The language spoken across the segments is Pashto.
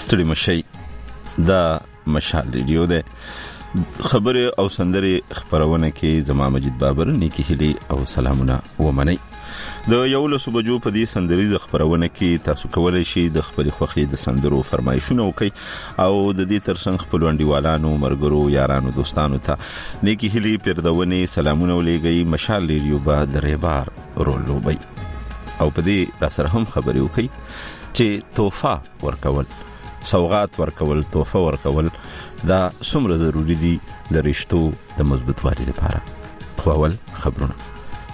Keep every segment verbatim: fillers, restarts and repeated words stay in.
ستړي مشي دا مشال ریډیو ده خبره او سندره خبرونه کې زما مجید بابر نیکی هلی او سلامونه ومني د یو له صبحو په دې سندري خبرونه کې تاسو کولای شئ د خپل خوخي د سندرو فرمایشونه وکي او د دې ترڅنګ خپل وندیوالانو مرګرو یارانو دوستانو ته نیکی هلی پردونه سلامونه ولېږي مشال ریډیو با درېبار رولوبي او په دې را سره هم خبرې وکي چې توفه ورکول سوغات ورکول توفه ورکول دا څومره ضروری دي د رشتو د مضبوط والي لپاره خو اول خبرونه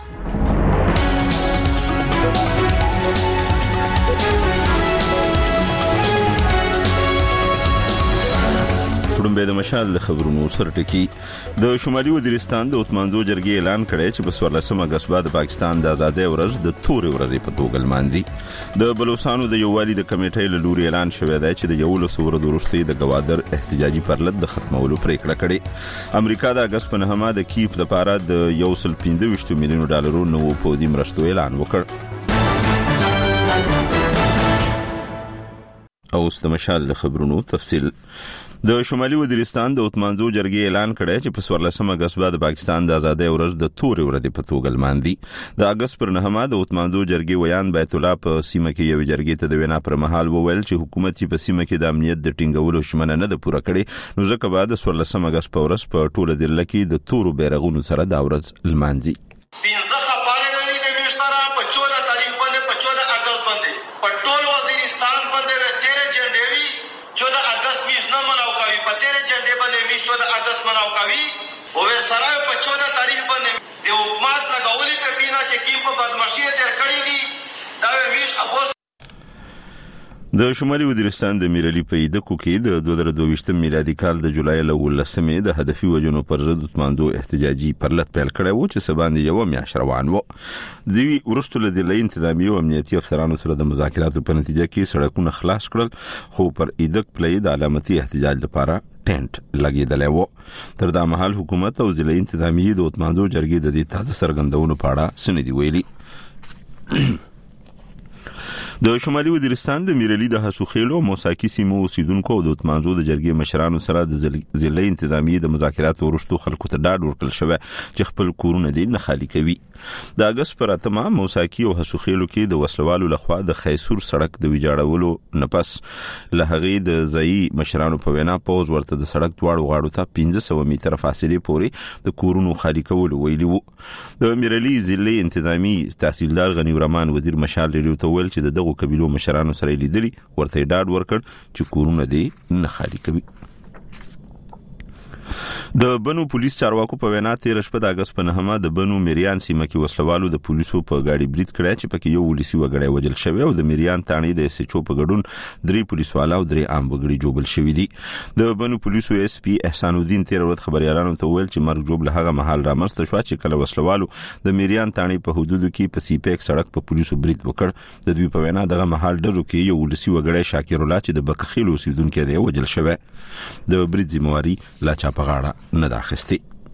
پړمبه د مشال د خبرونو سره ټکی د شمالي وزیرستان د اتمانزو جرګې اعلان کړی چې په څوارلسمه اگست بعد پاکستان د آزادۍ ورځ د تورې ورځې په توګه لمانځي د بلوچستان د یووالي د کمیټې له لوري اعلان شوی دی چې د یو لسو ورځو وروسته د گوادر احتجاجي پرلط د ختمولو پریکړه کړې امریکا د اگست په نهمه د کیف لپاره د یو سل پنځه ویشت میلیون ډالرو نوو پوځي مرستو اعلان وکړ او د مشال د خبرونو تفصیل د شمالي وزیرستان د اتمانزو جرګې اعلان کړی چې په څوارلسمه اگست بعد پاکستان د آزادۍ ورځ د تورې ورځې په توګه لمانځي د اگست پر نهمه د اتمانزو جرګې ویان بیت الله په سیمه کې یو جرګې ته د وینا پر مهال وویل چې حکومت په سیمه کې د امنیت د ټینګولو ژمنه نه ده پوره کړې نو ځکه بعد څوارلسمه اگست په ورځ په ټوله ضلع کې د تورو بیرغونو سره د ورځ لمانځي چودہ اگست مناو کوي او ور سره په چودہ تاریخ باندې د حکومت لګولې په پینا چې کیم په بازمشي تر کړی دي دا ویش ابوس د شمالي وزیرستان د میرلی په ایدکو کې د دوه زره دوه ویشت میلادي کال د جولای له ولسمې د هدفي وجنو پر ضد اتمانزو احتجاجي پرلط پیل کړی و چې سباندې یو میاشت روان و د ورستو له د انتظامی او امنیتي افسرانو سره د مذاکراتو په نتیجه کې سړکونه خلاص کړل خو پر ایدک پلي د علامتي احتجاج لپاره ټینټ لګیدلی و تر دا مهال حکومت او ضلعي انتظامی د اتمانزو جرګې د دې تازه سرګندونو په اړه سندې ویلي د شمالي وزیرستان د میرلی د حسوخیلو موساکی سیمو اوسیدونکو د اتمانزو د جرګې مشرانو سره د ضلعي انتظامی د مذاکراتو وروسته خلکو ته ډاډ ورکړل شوی چې خپل کورونه دې نه خالی کوي د اگست پر اتمه موساکی او حسوخیلو کې د وسلوالو لخوا د خیسور سړک د ویجاړولو نپس له هغې د ځایي مشرانو په وینا پوز ورته د سړک دواړو غاړو ته پنځه سوه میټره فاصلې پورې د کورونو خالی کولو ویلي وو د میرلی ضلعي انتظامی تحصیلدار غنی الرحمن وزیر مشال ریډیو ته ویل چې د دغه قبیلو مشرانو سره لیدلي ورته ډاډ ورکړ چې کورونه دې نه خالی کوي د بنو پولیس چارواکو په وینا تیر شپه د اگست په نهمه د بنو میریان سیمه کې وسلوالو د پولیسو په گاډي برید کړی چې پکې یو ولسی وګړی وجل شوی او د میریان تانی د اس ایچ او په ګډون درې پولیسوالو او درې عام وګړي جوبل شوی دي د بنو پولیسو اس پی احسان الدین تیر ورځ خبريالانو ته ویل چې مرګ جوب له هغه محل رامنځته شو چې کله وسلوالو د میریان تانی په حدودو کې په سیپیک سړک په پولیسو برید وکړ د دوی په وینا دغه محل ډزو کې یو ولسی وګړی شاکر الله چې د بکخیل اوسیدونکو دی وجل شوی د برید ذمہواری لا چا په غاړه نه داخستي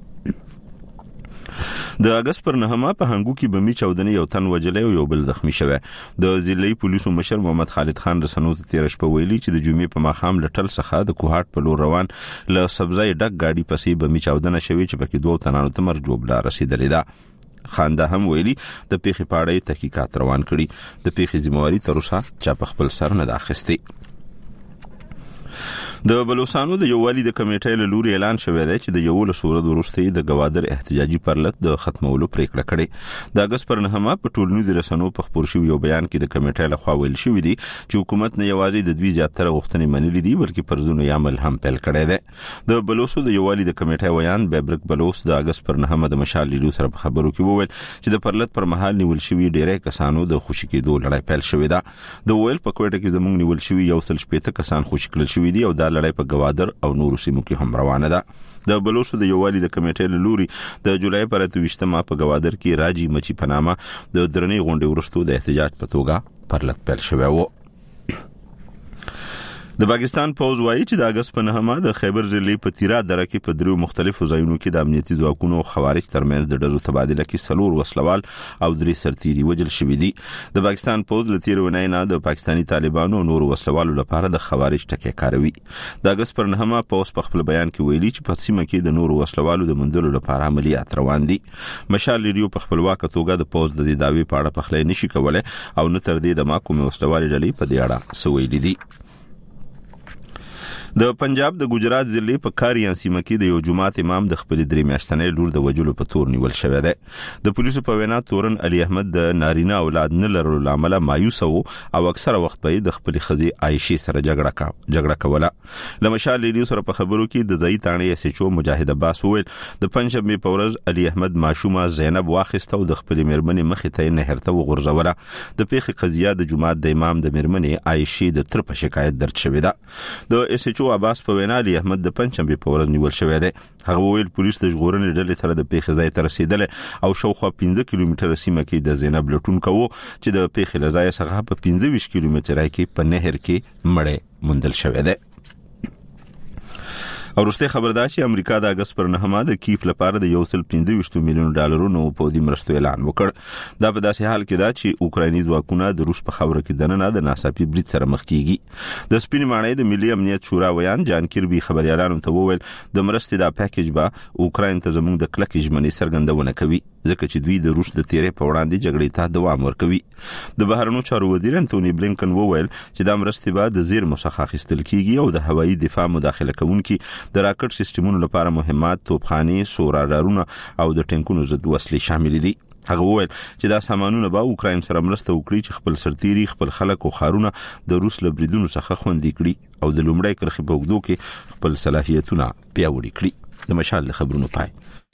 د اگست پر نهمه په هنګو کې بمی چودنې یو تن وجلې او یو بل زخمی شوی د ضلعي پولیسو مشر محمد خالد خان رسنو ته تیر شپه ویلي چې د جمعې په ماخام لټل څخه د کوهاټ په لور روان له سبزای ډک گاډي پسې بمی چودنه شوی چې پکې دوه تنانو ته مرګ جوړ رسیدلی ده خاندا هم ویلي د پیښې په اړه تحقیقات روان کړي د پیښې ذمہواری تر اوسه چا په خپل سر نه داخستي د بلوچستان د یووالي د کمیټې له لوري اعلان شوی دی چې د یو له سورد وروسته د گوادر احتجاجي پرلط د ختمولو پریکړه کړې د اگست پر نهمه په ټولنیزو رسنیو په خبر شوی یو بیان کې د کمیټې له خوا ویل شوی دی چې حکومت نه یوازې د دوی زیاتره غوښتنې منلې دي بلکې پرځونو عمل هم پیل کړی دی د بلوچستان د یووالي د کمیټې ویان بیبرک بلوچ د اگست پر نهمه د مشال لیدو سره په خبرو کې وویل چې د پرلط پر مهال نیول شوی ډېرې کسانو د خوشی کېدو لړۍ پیل شوې ده د ویل په کوټه کې زموږ نیول شوی یو سل شپږ کسان خوشی کړل شوی دي او دا لړۍ په گوادر او نورو سیمو کې هم روانه ده د بلوچستان د یووالي د کمیټې له لوري د جولای پر اته ویشتمه په گوادر کې راجی مچی پنامه د درنې غونډې ورستو د احتجاج په توګه پرلط پیل شوی و د پاکستان پوز وایي چې د اگست په نهمه د خیبر ضلع په تیرا دره کې په درو مختلفو ځایونو کې د امنیتي ځواکونو خوارج ترمنځ د ډزو تبادله کې سلور وسلوال او درې سرتیري وژل شوي دي. د پاکستان پوز له تیر ونې نه د پاکستاني طالبانو نور وسلوالو لپاره د خوارج ټکی کاروي. د اگست پر نهمه پوز په خپل بیان کې ویلي چې په سیمه کې د نور وسلوالو د مندلو لپاره عملیات روان دي. مشال ریډیو په خپلواک توګه د پوز د دعوی په اړه پخلی نشي کولای او نه تر دې د ماکومه وسلوالي ډلې په دې اړه سویلي دي. د پنجاب د ګجرات ضلع په کاریان سیمه کې د یو جماعت امام د خپل درې میاشتنې لور د وجلو په تور نیول شوی دی. د پولیسو په وینا تورن علي احمد د نارینه اولاد نه لرلو لامل مایوس وو او اکثره وخت په د خپل خزي عائشه سره جګړه کا جګړه کوله. لمشال لیډیو سره په خبرو کې د زئی تانې اس ایچ او مجاهد عباس وویل د پنځمې په ورځ علي احمد ماشومه زینب واخیسته او د خپل میرمنې مخې ته نه هرته وغورځوله. د پیښې قضیه د جماعت د امام د میرمنې عائشه د تر په شکایت درج شوې ده. د اس ایچ او عباس په وینا علي احمد د پنځمې په ورځ نیول شوی دی. هغه ویل پولیس د ژغورنې ډلې سره د پیښې ځای ته رسیدل او شاوخوا پنځه کیلومتره سیمه کې د زینب لټون کوو چې د پیښې له ځای څخه په پنځه ویشت کیلومتره کې په نهر کې مړې موندل شوی دی. او وروسته خبردار چې امریکا د اگست پر نهمه د کیف لپاره د یو سل پنځه ویشت میلیون ډالرونو په دې مرستو اعلان وکړ. دا په داسې حال کې دا چې اوکرایني ځواکونه د روس په خاوره کې دننه د ناڅاپي برید سره مخ کیږي. د سپین ماڼۍ د ملي امنیت شورا ویان جان کیربي خبريالانو ته وویل د مرستې دا پیکیج به اوکراین ته زموږ د کلک ژمنې څرګندونه کوي ځکه چې دوی د روس د تیرې په وړاندې جګړې ته دوام ورکوي. د بهرنیو چارو وزیر انټونی بلینکن وویل چې دا مرستې به د زیر مسخه اخیستل کیږي او د هوایي دفاع مداخله کوونکي د راکټ سیستمونو لپاره مهمات، توپخانې، سورارارونه او د ټینکونو ضد وسلې شامل دي. هغه وویل چې دا سامانونه به اوکراین سره مرسته وکړي چې خپل سرتیري، خپل خلک او خارونه د روس له بریدونو څخه خوندي کړي او د لومړی کرښې په اوږدو کې خپل صلاحیتونه پیاوړي کړي. د مشال د خبرونو پای.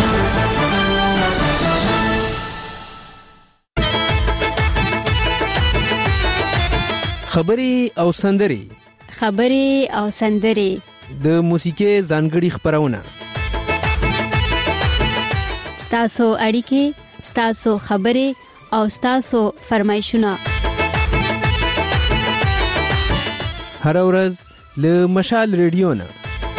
خبري او سندري خبري او سندري د موسیقي ځانګړي خبرونه ستاسو اړیکې، ستاسو خبري او ستاسو فرمایشونه هر ورځ له مشال ریډیو نه.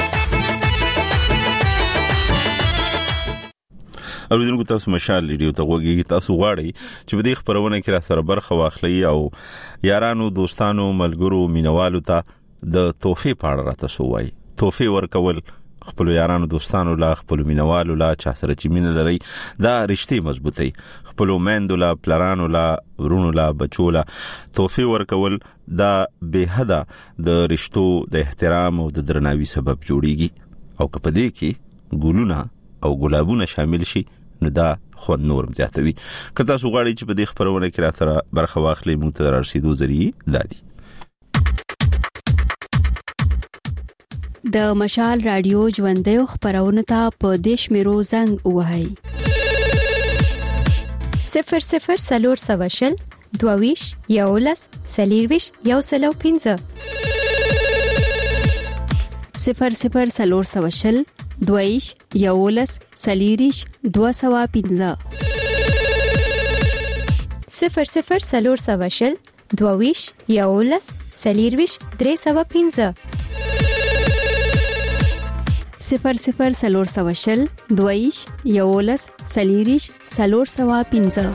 اوریدونکو تاسو مشال ریډیو ته وګورئ. تاسو غواړئ چې په دې خبرونه کې را سره برخه واخلئ او یارانو، دوستانو، ملګرو، مینوالو ته د توفیق په اړه راته وایي. توفیق ورکول خپل یارانو، دوستانو لا خپل مینوالو لا چا سره چې مين لري دا رښتې مضبوطي. خپل میندو لا، پلرانو لا، ورونو لا، بچو لا توفیق ورکول دا به حدا د رښتو د احترام او د درناوي سبب جوړيږي. او کله دې کې ګلونه او ګلابونه شامل شي نو دا خو نور زیاتوي. که تاسو غواړئ چې په دې خبرونه کې را سره برخه واخلئ، موږ ته رسیدو ذریعہ دادي. د مشال رادیو ژوندۍ خبرونه ته په دیش میرو زنګ وهاي صفر صفر سلور سواشل دوویش یولس سلیرویش یو سلو پینزه صفر صفر سلور سواشل دوویش یولس سلیریش دو سوا پینزه صفر صفر سلور سواشل دوویش یولس سلیرویش درې سوا پینزه صفر صفر سلور سواشل دویش یولس سلیریش سلور سوا پینزه.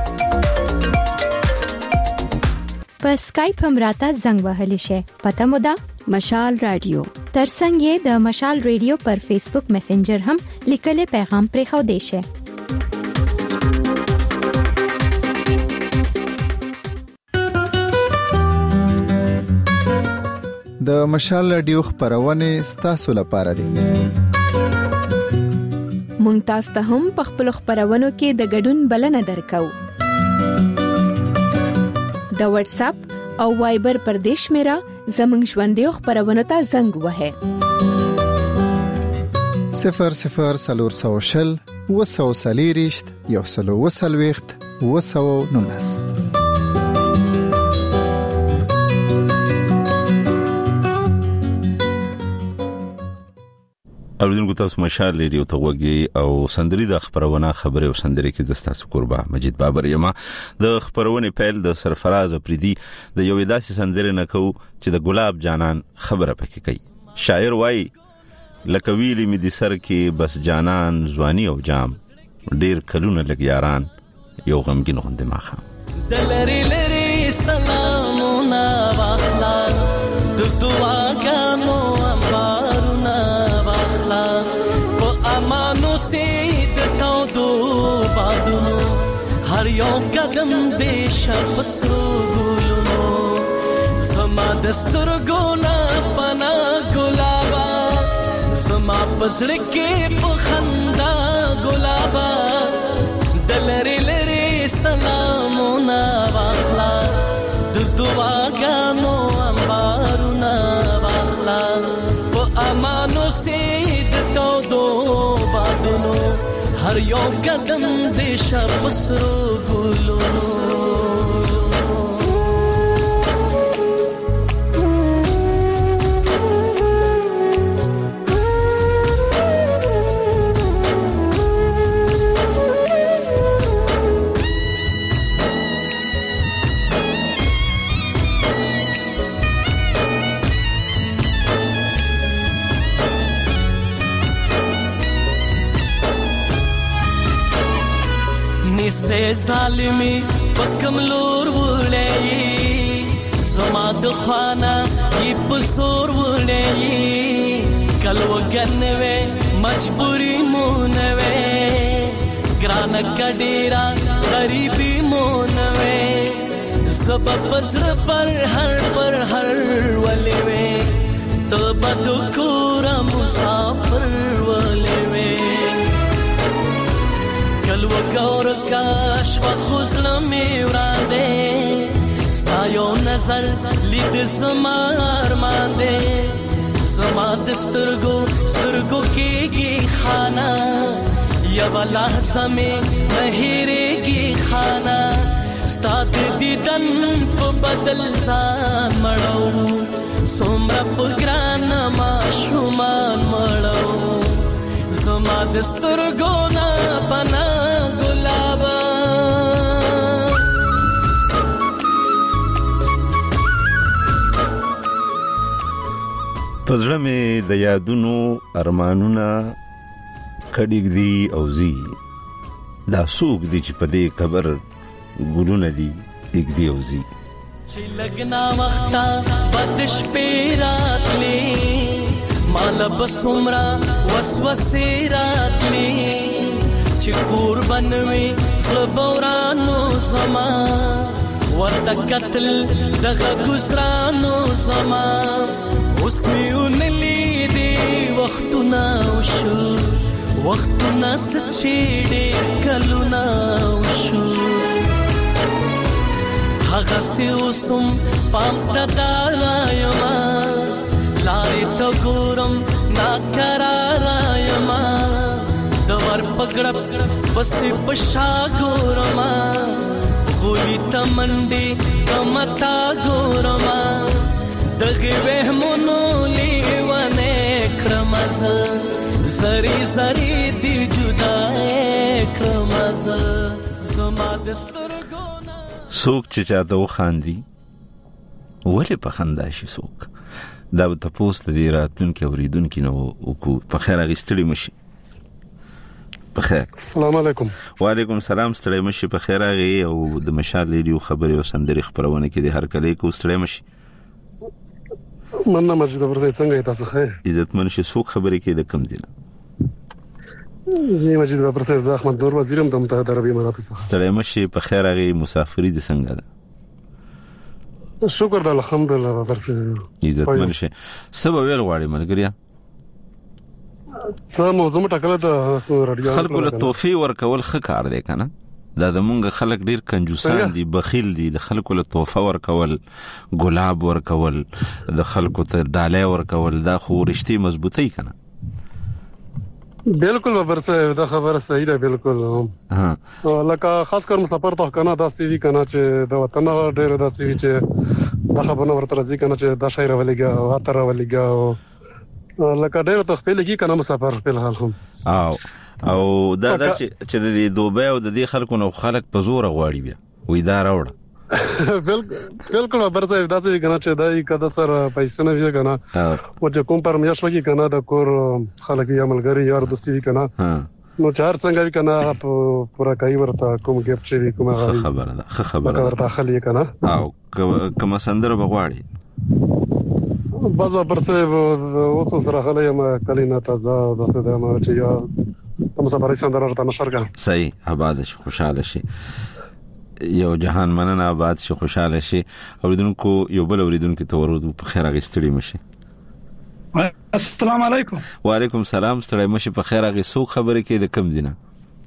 په سکایپ هم راته زنګ وهلی شي. پته مو ده مشال رادیو. ترڅنګ یې د مشال رادیو پر فیسبوک میسنجر هم لیکل پیغام پرې خو دی شي. د مشال رادیو خبرونه ستاسو لپاره دي. مونږ تاسو ته هم په خپل خبرونو کې د ګډون بلنه درکو. د واتس اپ او وایبر پر دیش میرا زمنګ ژوندۍ خبرونه ته زنګ وهه صفر صفر سلور سوشل وسو سلیریشت یو سلو وسلويخت وسو نونس. اوریدونکو تاسو مشال ریډیو ته وګورئ او سندري د خبرونه خبره او سندري کې د تاسو قربا مجید بابر یما د خبرونه پیل د سرفراز افریدي د یو داسې سندره نه کو چې د ګلاب جانان خبره پکې کوي. شاعر وایي لکه ویلی می دي سر کې بس جانان ځواني او جام ډیر کلونه لګ یاران یو غمګین غوندې ماخه دلری لری سلامونه واخلا د دعاګانو امبارونه واخلا په امانو سید تو دو بادونو هر یو قدم بشپ سرو ګلونو زما دسترګو نه پنا ګلابا زما پسړ کې په خندا ګلابا دلری لری سلامونه واخلا د دعاګانو امبارونه واخلا په امانو سید تو دو بادونو هر یو قدم د شپ سرو ګلونو نسته ظالمی پکم لور وړی زما د خانه یې پسور وړی کلو غنوي مجبوری مونوي ګران کډیرا غریبی مونوي سبب بزر پر هر پر هر ولې وې تو بدو کور مسافر ولې وې کلو گور کاش و خوزلمی ورانده ستا یو نظر لید زمار مانده زما دسترگو سترگو کیگی خانا یو لحظه میں نهیرگی خانا ستا دیدن پو بدل زان مڑو سومر پگران ما شمان مڑو زما دسترگو نا بنا گلابا پزړه مې د یادونو ارمانونه کډیګ دی او زی دا سوق دی چې په دې قبر ګلونه دی یک دی او زی چې لګنا وخته بدش پیراتلی مال بسمرا وسوسه راتلی چې قربان وي زبورانو زما ورته قتل دغه ګزرانو زما اوس میونلی دی وختونه وشو وختونه سچې ډېر کلونه وشو هغه سي اوسم پام تدالايما لارې ته ګورم ناکراره یما د ور پګړپ پسې پشا ګورما غولي ته منډې کمتا ګورما دغه وهمونو لیوانه کرمز زری زری دی جدا کرمز زما دسترګونه سوک چې چاته وخاندي ولې په خندا شي سوک دا ته پوسټ دی راتونکو اوریدونکو نو کو په خیر غستړي مشي په خیر. السلام علیکم. وعلیکم السلام. ستړي مشي په خیر غي او د مشال ریډیو خبري او سندري خبرونه کې د هر کله کو ستړي مشي. مننه مجید ورته څنګه تاسو خیر عزت منشي سوق خبري کې د کم دینه جی مجید ورته زه احمد نور وزیرم د متحده عربی امارات څخه. ستړي مشي په خیر غي مسافری د څنګه ده شکر د الحمدلله ورته عزت منشي سبا ویل غواړي ملګریا څه موضوع ټاکله د رادیو خلکو له توفی ورکول ښه کار دی کنه دا د مونږ خلک ډیر کنجوسان دي بخیل دي د خلکو له توفه ورکول ګلاب ورکول د خلکو ته ډالۍ ورکول دا خو رښتې مضبوطی کنه بالکل برسه دا خبره صحیح ده بالکل ها لکه خاص کر مسافر ته کنه دا سی وی کنه چې د وطن ډیر دا سی وی چې دا خبره ورته راځي کنه چې دا شاعر ولېګا او اتر ولېګا لکه ډېر تخفیل کی کنه مسافر په حال هم او او دا د چې د دوبه او د دې خلکو نو خلک په زور غواړي بیا وې دا راوړه بالکل برځه دا چې کنه چې دای کده سره پیسې نه وی کنه او چې کوم پر میاش وکی کنه د کور خلک یې عملګری یار دوستي کنه نو چار څنګه وی کنه پورا کوي ورته کوم ګپ چې کومه خبره ده خبره ورته خلی کنه او کوم سندره بغواړي بازا برڅه اوس سره خلای ما کلینا تازه د څه د ما چې یا تم سره سندره ورته نشر کړه صحیح آباد شي خوشاله شي یو جهان مننه آباد شي خوشاله شي اوریدونکو یو بل اوریدونکو ته ورو په خیر غستړي مشي السلام علیکم وعلیکم السلام ستړي مشي په خیر غي سو خبره کې د کم دینه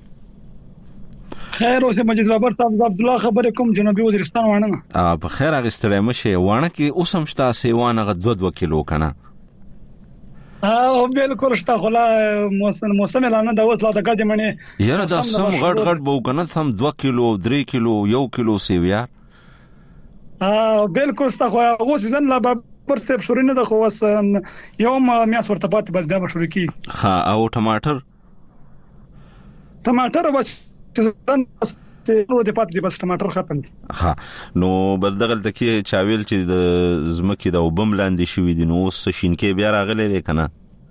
خیر اوسه مجید بابر صاحب عبد الله خبره کوم جنوبي وزیرستان وانه ا په خیر غي ستړي مشي وانه کې اوسم شتا سیوانه غ دوه دوه کیلو کنه او بالکل شتا خلا موسم موسم اعلان دا اوس لا د کډه منی یاره دا سم غټ غټ بو کنه سم دوه کیلو درې کیلو یو کیلو سیویا ا بالکل شتا خو اوس ځن لا پر ستپ شورینه د خو وس یوم میاس ورته پات بس دا شروع کی ها او ټماټر ټماټر بس ځن نو د پات دی بس ټماټر ختم ها نو بل دغه تکي چاویل چې د زمکې د وبم لاندې شوې دي نو شینکې بیا راغلې ده کنه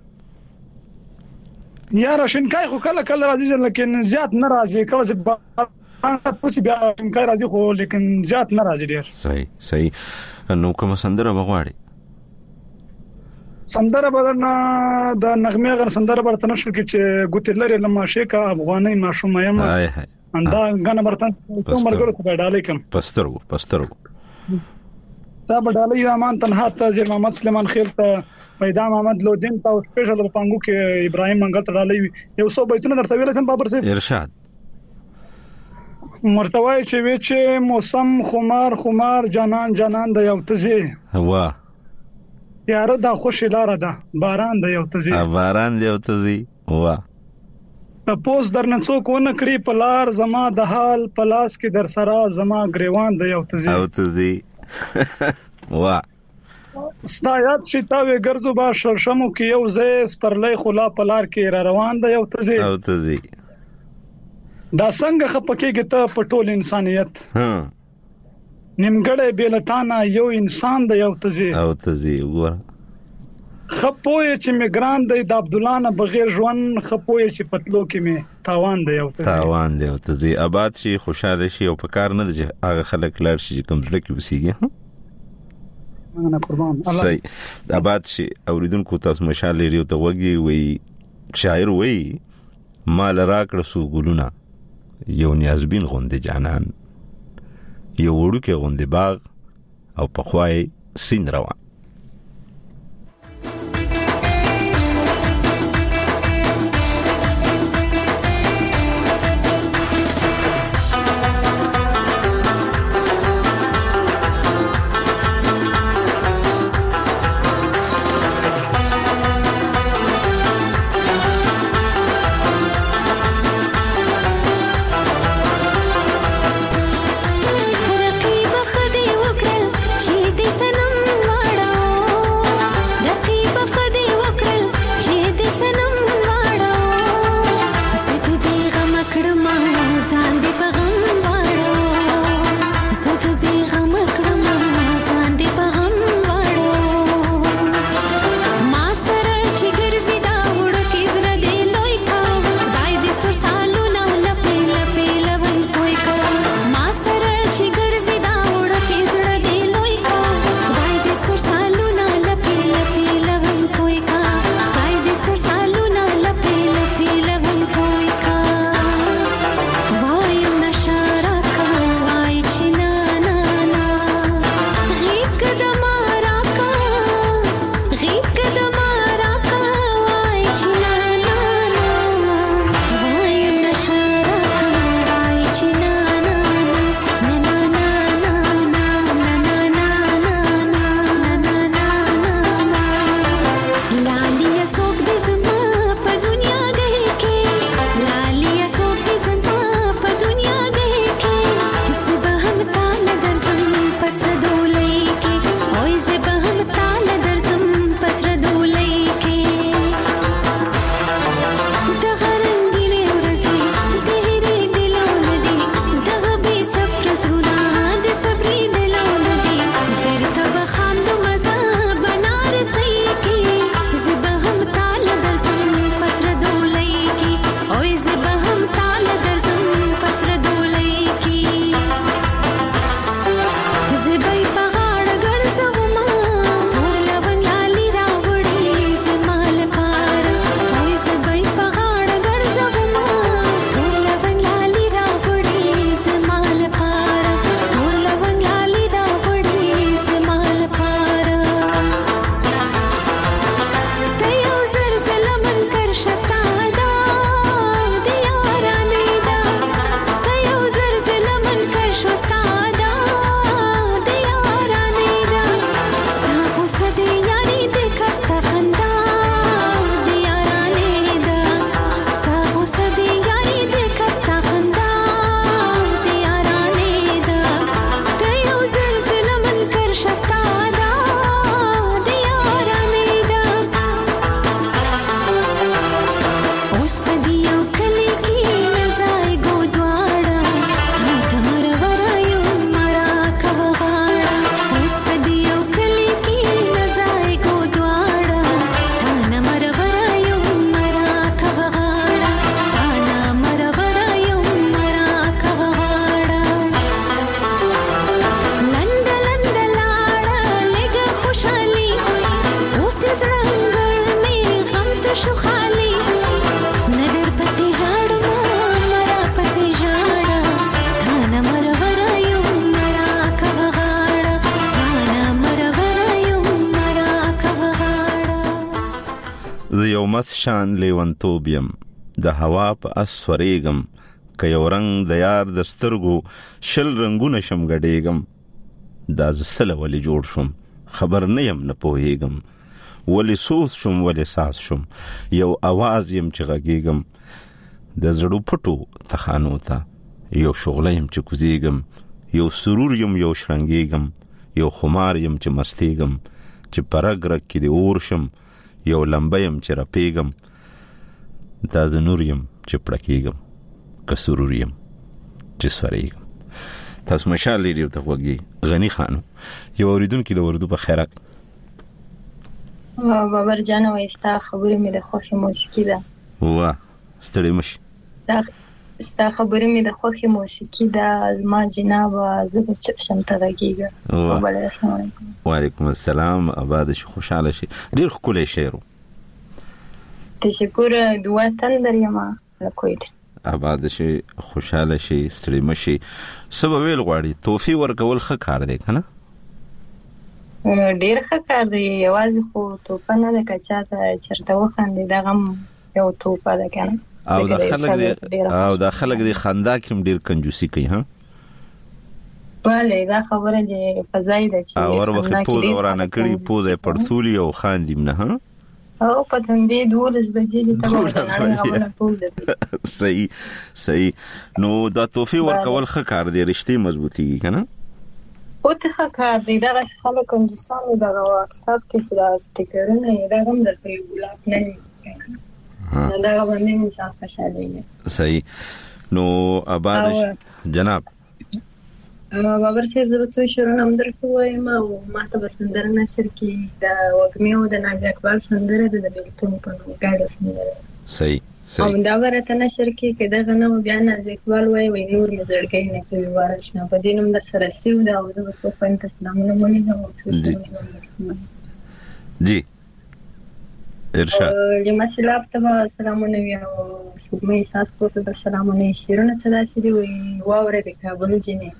یاره شینکای خو کله کله راځي لیکن زیات نه راځي کله چې پوسی بیا شینکای راځي خو لیکن زیات نه راځي ډیر صحیح صحیح نو کوم سندره بغواړي سندره بدرنا د نغمه غر سندره برته نشو کې چې ګوتې لري لمه شیکا افغاني ماشوم یم هاي هاي اندا غنه برتن کوم مرګرو ته ډالې کوم پسترو پسترو دا ډالې یو امان تنها ته زیر محمد سلیمان خیل ته پیدا محمد لودین ته سپیشل پانګو کې ابراهیم منګل ته ډالې یو څو بیتونه درته ویل سم بابر سي ارشاد مرتوی چې وی چې موسم خمار خمار جانان جانان د یو تزي واه یاره دا خوشی لاره ده باران د یو تزي باران د یو تزي واه پوس درنه څوک ونه کړی پلار زما د حال پلاس کې در سرا زما گریوان د یو تزي او تزي واه ستا یاد چې تا وی ګرځو با شرشمو کې یو زیس پرلې خلا پلار کې را روان د یو تزي او تزي دا څنګه خپکیږي ته پټول انسانيت ها نیمګړې بیلتانه یو انسان د یو تزي او تزي وګوره خپوی چې میګران دی د عبد الله نه بغیر ژوند خپوی چې پتلو کې می تاوان دی یو تاوان دی او تزي آباد شي خوشاله شي او په کار نه دي هغه خلک لار شي کوم ځل کې وسیږي انا قربان الله صحیح آباد شي اوریدونکو تاسو مشاله لري ته وږي وي شاعر وي مال راکړه سو ګلونه یو نیازبین غوندې جانان یو وړوکې غوندې باغ او په خوای سین روان رقیب خدای وکړل چې دې سنم واړ مست شان لیونتوب یم د هوا په اس سوریږم که یو رنګ د یار د سترګو شل رنګونه شم ګډېږم دا زه سله ولې جوړ شوم خبر نه یم نه پوهېږم ولې سوز شم ولې ساز شم یو اواز یم چې غږېږم د زړو پټو تخانو ته یو شغله یم چې کوزېږم یو سرور یم یو شرنګېږم یو خمار یم چې مستېږم چې په رګ رګ کې د اور شم یو لمبه یم چې رپېږم دا زه نور یم چې پړکېږم که سرور یم چې سورېږم. تاسو مشال ریډیو ته غوږ غني خانو یو اورېدونکي له اردو په خیرات. بابر جان وایي ستا خبرې مې د خوښې موسیقي ده. واه ستړی مشي. ستا خبرې مې د خوښې موسیقي ده زما جنابه زه به چپ شم ته غږېږه. السلام علیکم. وعلیکم السلام. آباد شي خوشحاله شي. ډېر ښکلی شعر و. تشکر دعا تندر یم له کویټ. آباد شي خوشحاله شي ستړي مشي. څه به ویل غواړي توفیق ورکول ښه کار دی که نه؟ ډېر ښه کار دی یوازې خو توپه نه ده که چا ته چېرته وخاندي دغه هم یو توپه ده که نه. او دا خلک دی او دا خلک دی خندا کې هم ډېر کنجوسي کوي ها. بله دا خبره دې په ځای ده چې او هر وخت پوزه ورانه کړي پوزه یې پړسولي او خاندي نه ها. او په تندې دولس بجې دي ته صحیح صحیح. نو دا توفیق ورکول ښه کار دی رشتې مضبوطېږي که نه؟ او ته ښه کار دی دغسې خلک کنجوسان وي دغه واټساپ کې چې دا سټیکرونه یې دا هم درته یو ګلاب نه وي دغه باندې انسان خوشحالېږي. صحیح. نو آباد جناب بابر صاحب زه به څو شعرونه هم درته ووایم او ما ته به سندره نشر کړي د وږمې او د ناجي اقبال سندره ده د بېلتون په نوم ګډه سندره. صحیح صحیح. او دا به راته نشر کړي که دغه نه و بیا ناجي اقبال وایي وایي نور مې زړګی نه کوي واره شنه په دې نوم در سره سیو ده او زه به څو خویند ته سلامونه ولیږم او څو شعرونه جی ارشاد. جمع سلاب ته به سلامونه وي او سپوږمۍ احساس کور ته به سلامونه وي. شعرونه څه داسې دي وایي واوره د کابل جنې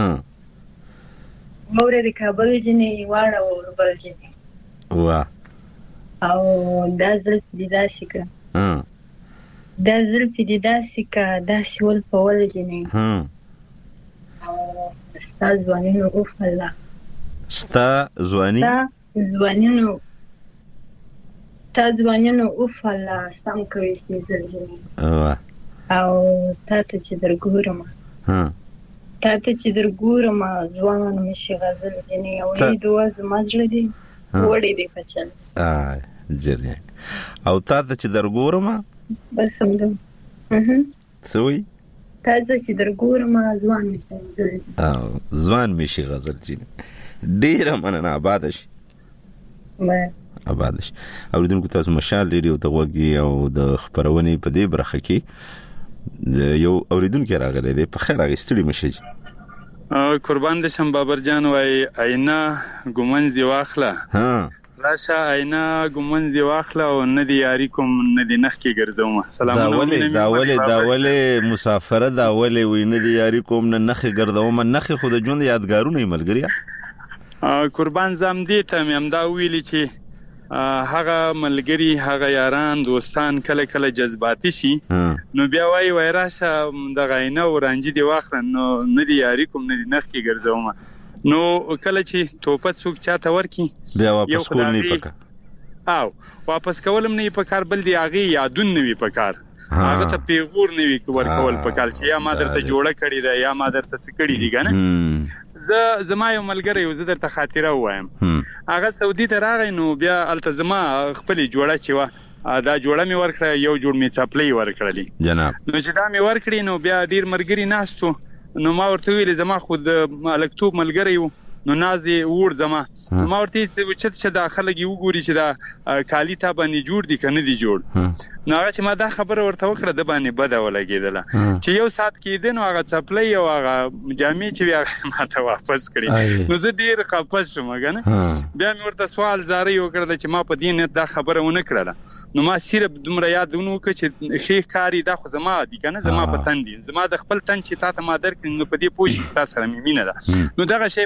واوره د کابل جنې واړه اوربل جنې واه او دا زلفې دې داسې کړه دا زلفې دې داسې کړه داسې ول په ول جنې او ستا ځوانینو اوف الله ستا ځواني ستا ځوانینو تا ځوانینو اوف الله سم کوي سېزل جنې او تا ته چې در ګورم تا ته چې در ګورم ځوان مې شي غزل جنې او ای دعا زما زړه دی وړې دی په چل جرې او تا ته چې در ګورم بس همدم څه وایي تا ته چې در ګورم ځوان مې شي غزل جنې او ځوان مې شي غزل جنې. ډېره مننه آباده شي آباده شي. اورېدونکو تاسو مشال ریډیو ته غوږ او د خپرونې په دې برخه کې یو اورېدونکی راغلی دی په خیر هغې ستړي مه شي. قربان دې شم بابر جان وایي آینه ګمنځ دې واخله راشه آینه ګمنځ دې واخله او نه دې یاري کوم نه دې نخ کې ګرځوم. سلامونه دا ولې دا ولې مسافره دا ولې وایي نه دې یاري کوم نه نخې ګرځوم نخې خو د ژوند یادګارونه یې ملګريه. قربان زه همدې ته مې همدا ویلي چې هغه ملګری هغه یاران دوستان کله کله جذباتي شي نو بیا وایي وای راشه دغه آینه ورانجي دې واخله نو نه دې یاري کوم نه دې نخ کې ګرځوم. نو کله چې توپه څوک چاته ورکړي بیا واپس کول نه وي پکار او واپس کول هم نه وي پکار بل دې هغې یادون نه وي پکار هغه ته پیغور نه وي ورکول پکار چې یا ما درته جوړه کړې ده یا ما درته څه کړي دي که نه. زه زما یو ملګری یو زه درته خاطره ووایم هغه سعودي ته راغی نو بیا هلته زما خپلې جوړه چې وه دا جوړه مې ورکړه یو جوړ مې څپلۍ ورکړلې جناب. نو چې دا مې ورکړې نو بیا ډېر ملګري ناست وو نو ما ورته ویلې زما خو د هلکتوب ملګری و نو ناز یې وړ زما نو ما ورته ویل چې شه دا خلک یې وګوري چې دا کالي تا باندې جوړ دي که نه دي جوړ. نو هغه چې ما دا خبره ورته وکړه د باندې بده ولګېدله چې یو ساعت کېده نو هغه څپلۍ او هغه جامې چې وي هغه ما ته واپس کړې نو زه ډېر خفه شوم که نه. بیا مې ورته سوال زارۍ وکړله چې ما په دې نیت دا خبره ونه کړله نو ما صرف دومره یاد ونه وکړه چې ښې ښکاري دا خو زما دي که نه زما په تن دي زما د خپل تن چې تا ته ما درکړي نو په دې پوه شي تا سره مې مینه ده نو دغه شی په ما تېر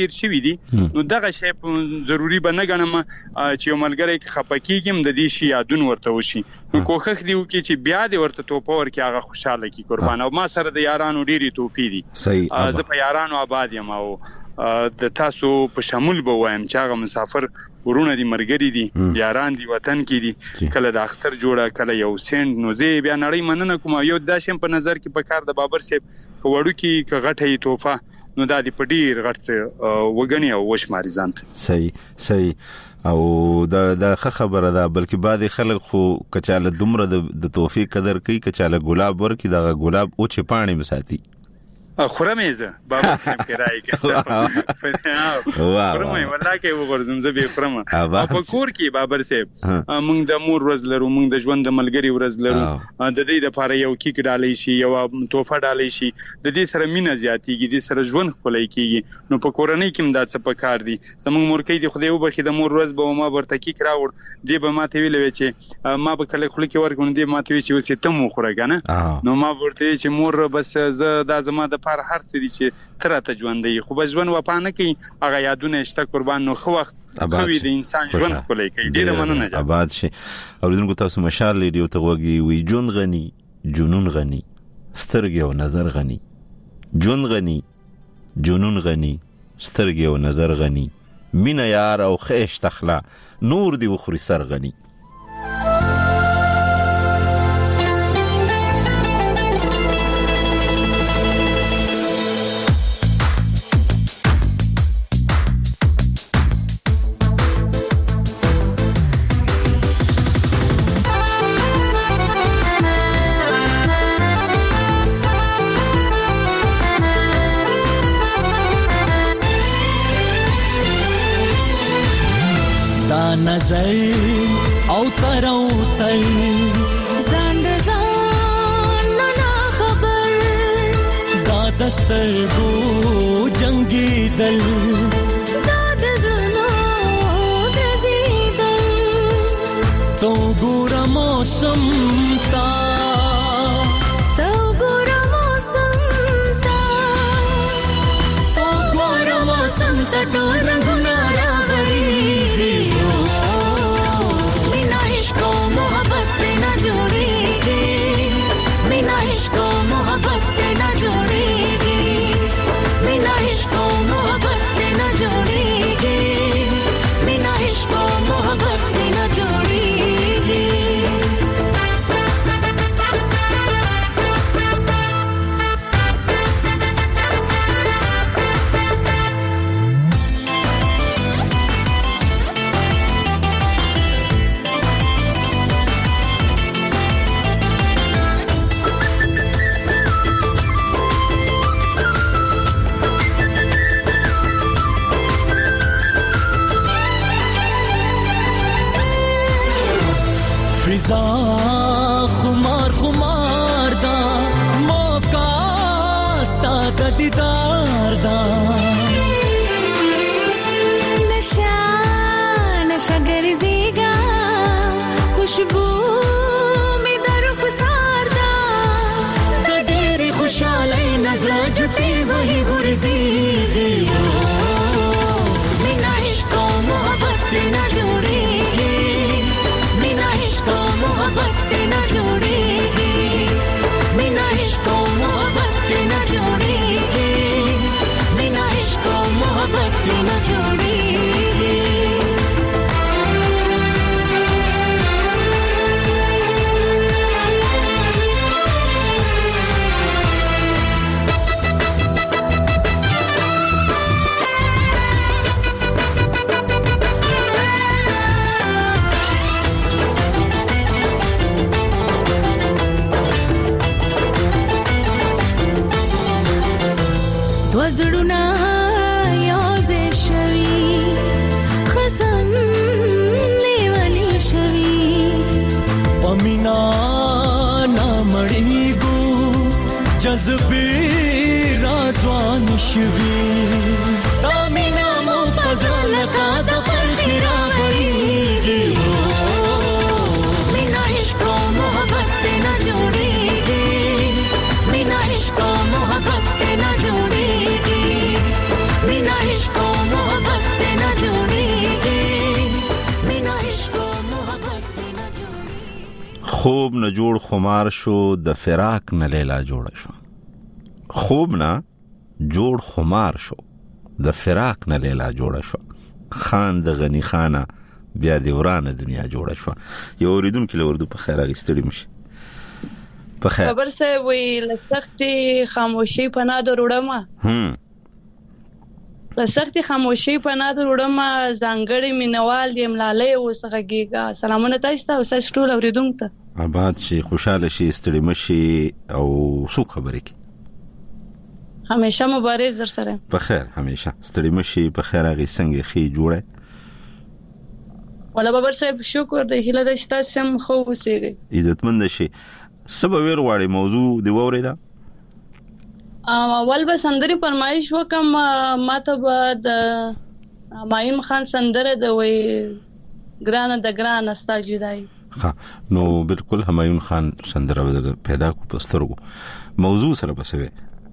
تیر شوی دي نو دغه شی ضروری به نه ګڼم چې یو ملګری خپکیږم د دې شی یادون ورته وشي نو کوخخ دی وکي چې بیا دې ورته توپ ورکي هغه خوشاله کی قربان او ما سره د یارانو ډيري توپی دي زه په یارانو آباد یم او د تاسو په شمول به وایم چې هغه مسافر ورونه دي مرګري دي یاران دي وطن کې دي کله د اختر جوړه کله یو سند نو زه بیا نړۍ مننه کوم یو داشم په نظر کې په کار د بابر صاحب کوړو کې کغټه توفه نو د دې پډیر غټ وګنی او وشماري ځانت صحیح صحیح او دا دا خبره ده بلکې بعضی خلک خو کچاله دومره د توفیق قدر کوي کچاله ګلاب ورکی دا ګلاب او چې پانی مساتي خورمېزه بابا سم کرای کې خورمې ولا کې وګورم زه به خورم په کور کې بابر صاحب موږ د مور ورځ لرو موږ د ژوند د ملګری ورځ لرو د دې لپاره یو کیک ډالې شي یو توفه ډالې شي د دې سره مینا زیاتیږي د سره ژوند خلای کیږي نو په کورنۍ کې مدا څه پکار دي زموږ مور کې د خدای وبخي د مور ورځ به ما ورته کیک راوړ دی به ماته ویلې چې ما به کله خل کې ورګون دی ماته وی چې وسې تم خوره کنه نو ما ورته چې مور بس زه د زما د پر هر څه دي چې ترته ژوندې خو به ژوند وپانه کوي هغه یادونه شته قربان نو خو وخت خوي د انسان ژوند خلای کوي ډیره مننه آباد شي اوریدونکو تاسو مشال لیدو ته وږي وی جون غني جنون غني سترګې او نظر غني جون غني جنون غني سترګې او نظر غني مینا یار او خیش تخلا نور دی وخوري سر غني نظر او تر او تر زند زان نا خبر دا دستر گو جنگی دل دا دزنو دزی دل تو گورا موسم تا تو گورا موسم تا تو گورا موسم تا ټول رنگونه راغلي خمار خمار دا موقع ستا د دیدار دا نشا نشا ګرځيګا خوشبو می در خسار دا د ډېر خوشاله نظر جټي وای ورزيږي مینا عشق او محبت نه جوړيږي مینا عشق او محبت نه جوړيږي مینا عشق او محبت نه جوړيږي مینا عشق او محبت نه جوړيږي وزړونه یوځای شوي خزم لیونی شوي پمینا نامړېږو جذبې رازوان شوي دا مینا مو په زړه لکه د پرخې راغلېږي مینا عشق او محبت نه جوړېږي مینا عشق او محبت نه جوړېږي مینا عشق او خوب نه جوړ خمار شو د فراق نه لیلا جوړ شو. خوب نه جوړ خمار شو د فراق نه لیلا جوړ شو. خان د غنی خانه بیا د ورانه دنیا جوړ شو. یو اوریدونکو له وردو په خیر اغستړي مشي. په خیر خبر سه وی لسختي خاموشي پناه دروړم. هم لسختي خاموشي پناه دروړم زنګړې مینوال یم لاله وسغږیګا. سلامونه تاسو ته او تاسو ټول اوریدونکو ته. آباد شي خوشاله شي ستړي مشي او سو خبرې کی. همیشه مبارز در سره. په خیر همیشه ستړي مشي په خیر هغه څنګه خي جوړه. ولا بابر صاحب شکر د هله د شتا سم خو وسیږي. عزتمند شي. سبا ویل غواړي موضوع دی وریدا. اول به سندري فرمایش وکم ماته به د مایم خان سندره د وی ګرانه د ګرانه ستا جدای. ها نو بالکل همایون خان سندره پیدا کو پسترګو. موضوع سره بسوي.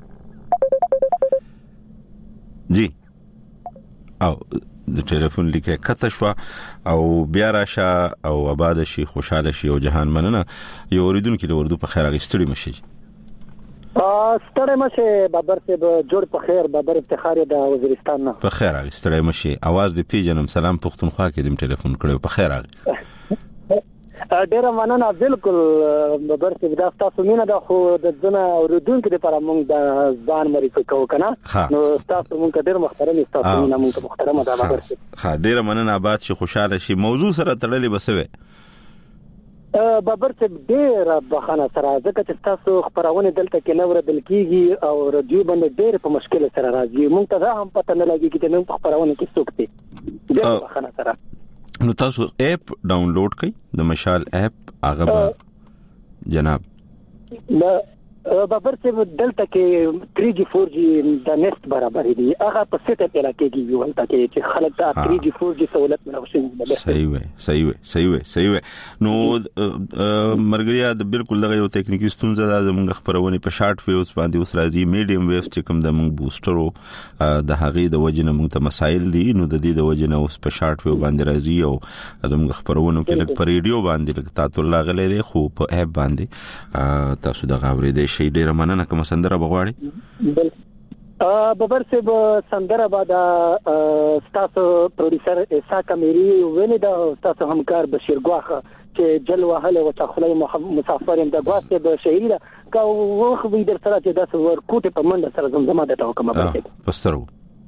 جی او د ټلیفون لیکه کته شو او بیا راشه او آباد شي خوشاله شي او جهان مننه. یو اوریدونکو له وردو په خیر اغستړي مشي. ستړی مشه بابر صاحب جوړ په خیر. بابر افتخار د وزیرستان نه په خیر اغستړي مشي. आवाज د پیجنم سلام پښتونخوا کې دم ټلیفون کړو په خیر اغ. ډیره مننه. بالکل بابر صاحب دا تاسو مینه د خو د ځنه اوریدونکو لپاره مونږ د ځان معرفي کوو کنه. نو تاسو مونږ ډیر محترم تاسو مینه مونږ محترمه ده بابر صاحب. ها ډیره مننه. آباد شي خوشاله شي. موضوع سره تړلې بسوي. بابر صاحب ډیر بخانه سره ځکه چې تاسو خبرونه دلته کې نور دل کیږي او رادیو باندې ډیر په مشکل سره راځي. مونږ ته هم پته نه لګي چې نن خبرونه کې څوک دي. ډیر بخانه سره نو تاسو اپ ډاونلوډ کړئ د مشال اپ هغه جناب. د بابر صاحب دلته کې تھری جی فور جی د نت برابر دي. هغه په سیټه کې راکېږي ولته کې چې خلک د تھری جی فور جی سہولت ملوشي. صحیح وي صحیح وي صحیح وي صحیح وي. نو مرګریا د بالکل دغه یو ټیکنیکی ستونزه ده. زموږ خبرونه په شارټ ویوز باندې اوس راځي. میډیم ویوز چې کوم د موږ بوسترو د هغه د وجنه موږ ته مسایل دي. نو د دې د وجنه اوس په شارټ ویو باندې راځي او د موږ خبرونه کې لکه په ریډیو باندې لکه تاسو الله غلې دی خو په اپ باندې تاسو د غوړې د شي ډیر مننه. کوم سندره بغواړي؟ بابر صاحب سندره بعد تاسو پروډوسر ایسا کمیری ونی دا تاسو همکار بشیر ګواخه چې جلوه هله وتخلې مسافر اند ګواسه به شهید کا وخ وی در سره چې تاسو ورکوټه په منډه سره زمزمه ده تا کومه بچي پسترو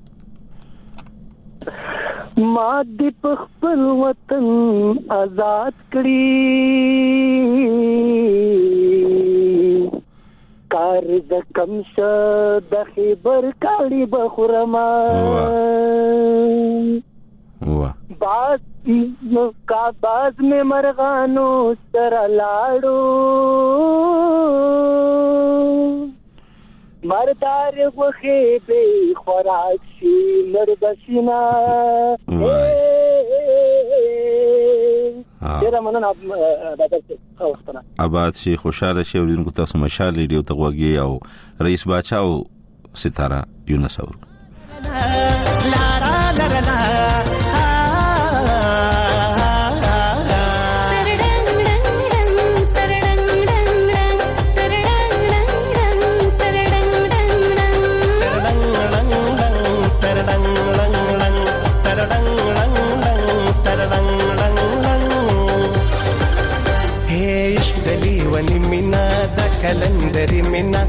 ما دې په خپل وطن آزاد کړی کار د کم شه د خیبر کاړي بخورما وا باز نو کا باز میں مرغانو سر لاړو مردار وخی بی خوراک شی نردشینا دیره منن آباد شي خوشاله شي. ورینکو تاسو مشال ریډیو ته وګي او رئیس باچا او ستاره یونس اور لا لا لا لا کلندری منا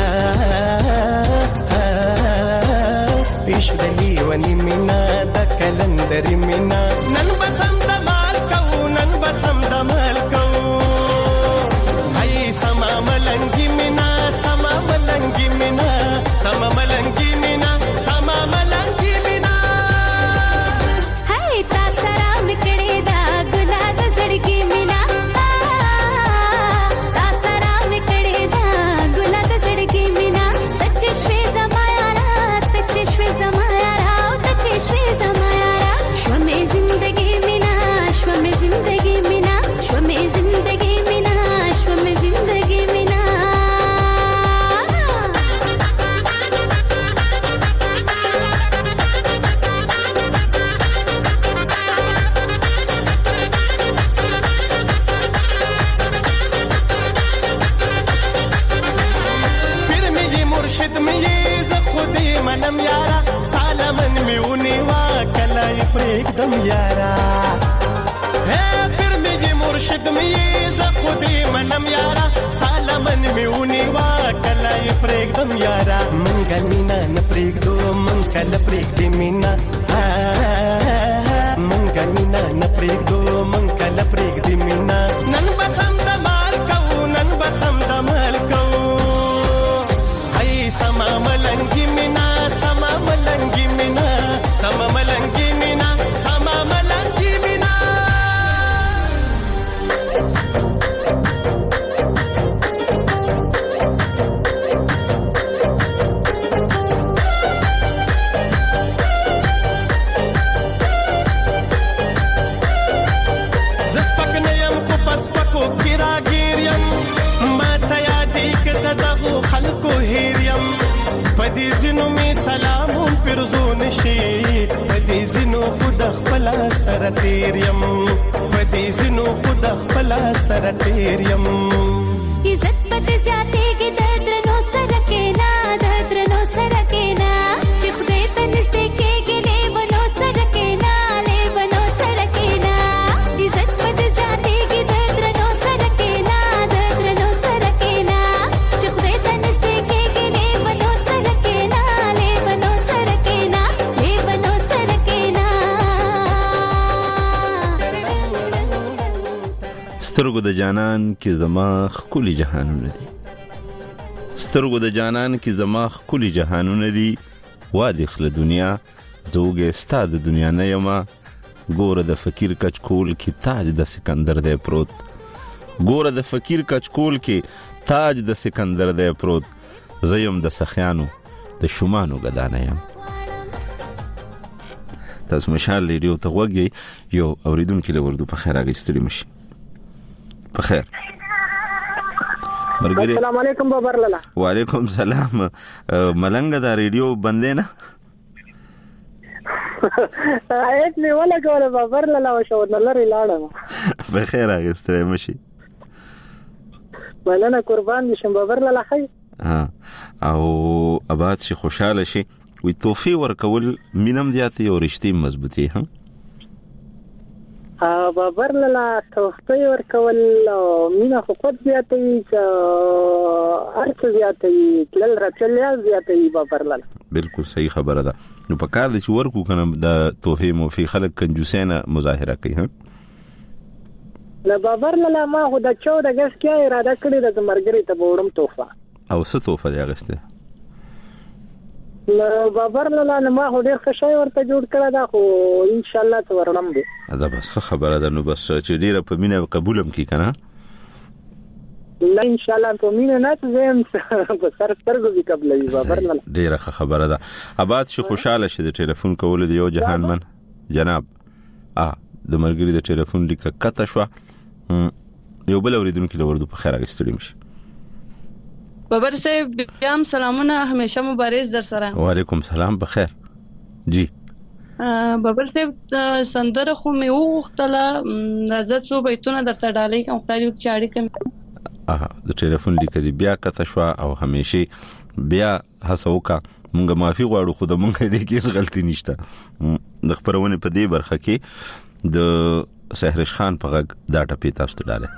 پیش دلی ونی منا د کلندری منا نن بسم د مال کو نن بسم د مال کو ای سما ملنگی منا سما ملنگی منا سما ملنگی منا سما ملنگی منا ہے تا سرا مکڑے دا گلا د سڑکی منا زندگی مینا شو منم یارا ستاله من میونی وا کله پرېږدم یارا اے پیر می مرشد می ز خودی منم یارا ستاله من میونی وا کله پرېږدم یارا منګ مینا نه پرېږدو من کله پرېږدې مینا منګ مینا نه پرېږدو من کله پرېږدې مینا نن بسم د مال کو نن بسم د مال کو هاي سما ملنګي مینا سما ملنګي مینا سما ملنګي مینا سما ملنګي مینا زسپک نه يم خو پسپکو ګراګیریم ما ته یادې کده دغه خلکو هیریم پدې زینو می سلام فرزون شي پدې زینو خود خپل سره تیریم پدې زینو خود خپل سره تیریم عزت پته زیاتې کې د درنو سره کې نه د درنو سره کې نه چې خدای ته نږدې کېږي له ونو سره کې نه له ونو سره کې نه عزت پته زیاتې کې د درنو سره کې نه د درنو سره کې نه چې خدای ته نږدې کېږي له ونو سره کې نه له ونو سره کې نه له ونو سره کې نه سترګو د جانان کې زما خولي جهانونه دي سترګو د جانان کې زما خولي جهانونه دي وادي خل دنیا زوګه ستاد دنیا نه یما ګوره د فقیر کچکول کې تاج د سکندر دی پروت ګوره د فقیر کچکول کې تاج د سکندر دی پروت زیم د سخیانو د شومانو غدانه یم تاسو مشال ریډیو ته وګورئ یو اوریدونکو له وردو په خیر راغستلی مشي په خیر مرګري السلام علیکم بابر لالا وعلیکم سلام ملنګ دا ریډیو بندې نه ایت می ولا کوله بابر لالا شو نلری لاړم په خیر راغستلی مشي مننه قربان نشم بابر لالا خیر ها او اباد شي خوشاله شي وي توفي ورکول مینم زیاتې او رښتې مضبوطي هم ا بابر لالا توفي ورکول مینا خو قد زیاتې ارڅ زیاتې تل راچلیا زیاتې بابر لالا بالکل صحیح خبره ده نو په کار دي چې ورکو کنه د توفي مو فی خلک کنجوسینه مظاهره کوي ها نه بابر لالا ما خو د چودہ اگست کې اراده کړې ده مرګري ته وړم توفه او څه توفه دی اغسته نو بابر لالا ما خو ډیر ښه شی ورته جوړ کړی دا خو ان شاء الله ته ورنم دی دا بس خبره ده نو بس چې ډیره په مینه قبولم کی کنه لا ان شاء الله په مینه نه زم په سر سترګو کې قبلې بابر لالا ډیره خبره ده اباد شي خوشاله شي د ټلیفون کول دی یو جهان من جناب ا د مرګري د ټلیفون لیکه کته شو یو بل اوریدونکو له وردو په خیر راغستلی مشي بابر صاحب بیام سلامونه همیشه مبارز در سره وعلیکم سلام بخیر جی بابر صاحب سندره خو مې وغوښتله راځه څو بیتونه درته ډالۍ کوم خدای دې چاړي کوم اه د ټلیفون لیکه دی بیا کته شو او همیشه بیا هڅوکا مونږه معافي غواړو خو د مونږه دې کې غلطي نشته د خبرونه په دې برخه کې د سحرش خان په غږ دا ټپی تاسو ته ډاله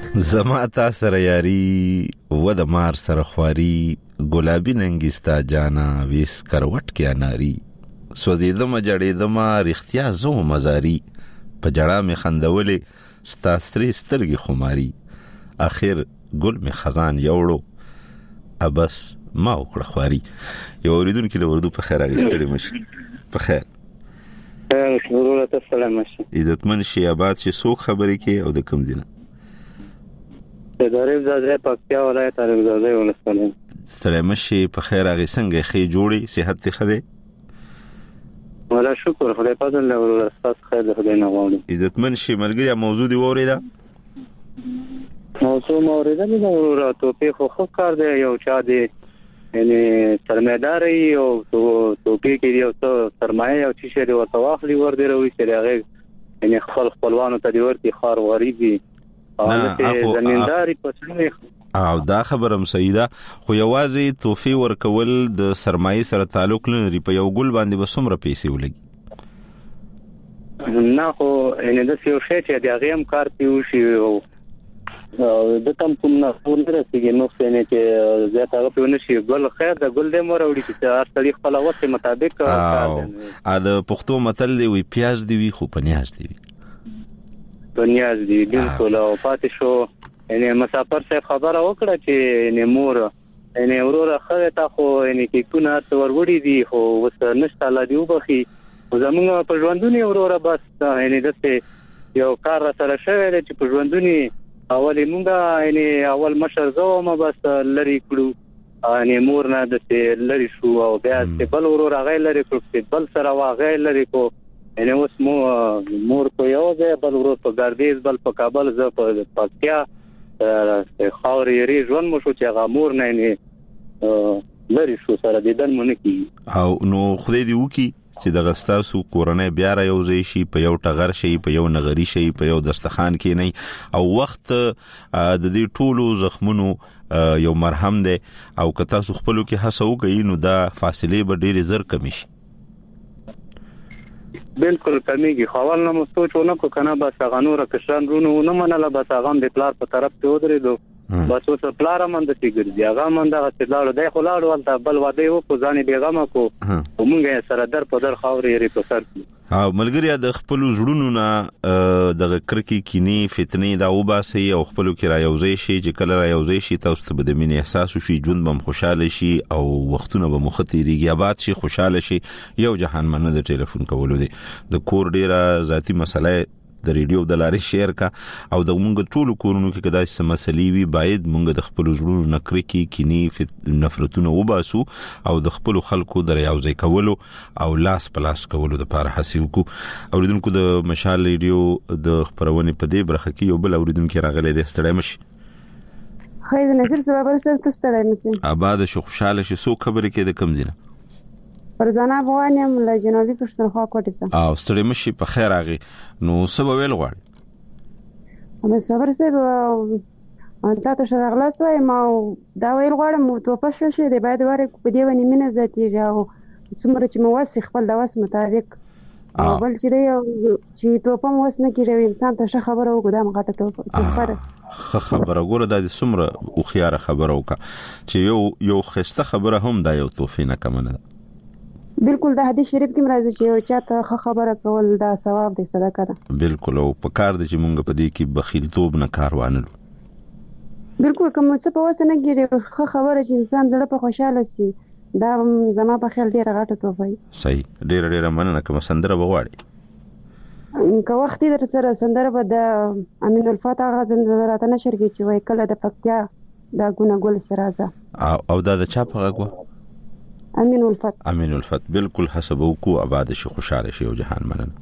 زما تا سره یاری و د مار سره خواري ګلابي ننګستا جانا ویس کروټ کې اناري سوځیدم جړېدم رښتیا زو مزاري په جړه می خندولې ستا ستري سترګي خماري اخر ګل می خزان یوړو ابس ما وکړه خواري یو اوریدونکو له وردو په خیر اغستړي مشي په خیر ضرورت السلام مشي عزتمن شي آباد شي سوق خبرې کې او د کم دینه د دریو زاده پکتیا ولایت دریو زاده ولسمه ستړي مشي په خیر اغه څنګه خې جوړي صحت ته خده ولا شکر خدای په دې له اساس خیر ده خدای نه غواړي عزتمن شي ملګری موضوع دی وریدا موضوع موریدا دی ضرورت تو په خو کار دی یو چا دی یعنی سرمایداري او توپی کې یو څه سرمایه او چې شری ورته واخلي ور دی روي چې هغه یعنی خپل خپلوانو ته دی ورتي خار غریبي او ته زمینداري پښنه او دا خبرم سیدا خو یوازې توفی ورکول د سرمایي سره تعلق لري په یو ګل باندې وسمره پیسې ولګي نه خو یعنی د یو شی چې د هغه هم کار پیوشي او د تم کوم نه فون درسیږي نو څنګه چې زیات هغه په ونشي ګل خیر د ګل د مور وړي چې هر تاریخ خپل وخت مطابق کار ا د پښتو متل دی وی پیاز دی وی خو پنیاز دی پنیاز دی بالکل او پاتې شو یعنی مسافر صاحب خبره وکړه چې یعنی مور یعنی ورور خره تا خو یعنی کې کونه تور وړي دی خو وس نشته لا دی وبخي زمونږ په ژوندونی ورور بس یعنی دته یو کار سره شوی چې په ژوندونی اولي مونږه یعنی اول مشر زو ما بس لری کړو یعنی مور نه د لری شو او بیا چې بل ورور غیر لری کړو بل سره واغې لری کو یعنی اوس مو مور کو یو ځای بل ورور په ګردیز بل په کابل ز په پکتیا خاورې ری ژوند مو شو چې هغه مور نه یعنی لری شو سره دیدن مونږ کی او نو خدای دی وکي چې د غستاسو کورنۍ بیا را یو ځای شي په یو ټغر شي په یو نغری شي په یو دستخان کې نه او وخت د دې ټولو زخمونو یو مرهم دی او که تاسو خپلو کې هڅه وکړئ نو دا فاصله به ډېرې زر کمی شي بالکل کمیږي خو اول نه سوچونه کو کنه بس هغه نور کشان رونو نه منله بس هغه د پلار په طرف ته ودرېدو بس اوس پلار مند چې ګرځي هغه مند هغه چې لاړو دی خو لاړو ولته بل واده یو کو ځانې بیغمه کو ومونږه سره در په در خاورې ری په سر او ملګری د خپل زړونو نه د کرکی کینی فتنې دا وباسي او خپل کې را یوځي شي چې کله را یوځي شي تاسو ته د مینې احساس شي ژوند بم خوشاله شي او وختونه به مختيريږي آباد شي خوشاله شي یو جهان مننه د ټلیفون کولو دي د کور ډیره ذاتی مسله د ریډیو د لارې شیر کا او د مونږ ټولو کورونو کې کدا چې مسلې وي باید مونږ د خپل ژوند نکري کې کینی نفرتونه وباسو او د خپل خلکو د یوځای کولو او لاس پلاس کولو د لپاره هڅه وکړو اوریدونکو د مشال ریډیو د خبرونه په دې برخه کې یو بل اوریدونکو راغلي د ستړی مشي خیر نظر سبا بل سره ستړی مشي آباد شو خوشاله شي سو خبرې کې د کم زینه پرځانا بوانم له جنوبي پښتونخوا کوټه سره او ستړي مشي په خیر اغه نو سبا ویل غواړي اما صبر سه انت ته شغلاس وای ما دا ویل غواړم تو پښه شي د باید واره په دی ونی مینه ذاتي جاو څومره چې موثق خپل د واس مطابق او بل چې دی چې تو په موث نه کیږي انسان ته خبره وګدام غاټه ته خبره خبره ګوره د سمره او خيار خبره وکا چې یو یو خسته خبره هم دا یو توفینه کمنه بالکل د حدیث شریف کې مرাজি چې یو چاته خبره کول دا ثواب دی صدقه ده بالکل او په کار د چې مونږ په دې کې بخیل توب نه کار وانلو بالکل کوم څه په وسه نه ګیره خبره چې انسان زړه په خوشاله شي دا زما په خیال ډیره غاټه توفای صحیح ډیره ډیره مننه کوم سندره بغواړي که وخت در سره سندره به د امین الفتح غزن زراته نشر کې چې وای کله د پکتیا دا ګونه ګل سرازه او دا د چا په غوا امین الفت امین الفت بالکل حسب کو آباد شي خوشاله شي او جهان مننه